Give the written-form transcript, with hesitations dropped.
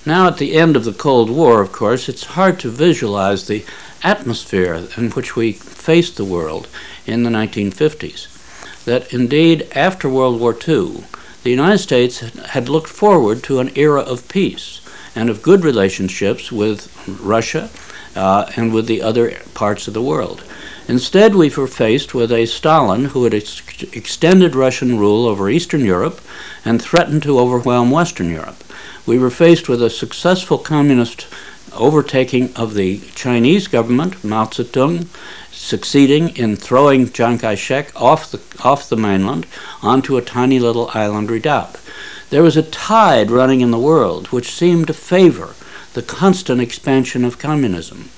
Now, at the end of the Cold War, of course, it's hard to visualize the atmosphere in which we faced the world in the 1950s. That indeed, after World War II, the United States had looked forward to an era of peace and of good relationships with Russia and with the other parts of the world. Instead, we were faced with a Stalin who had extended Russian rule over Eastern Europe and threatened to overwhelm Western Europe. We were faced with a successful communist overtaking of the Chinese government, Mao Zedong, succeeding in throwing Chiang Kai-shek off the mainland onto a tiny little island redoubt. There was a tide running in the world which seemed to favor the constant expansion of communism.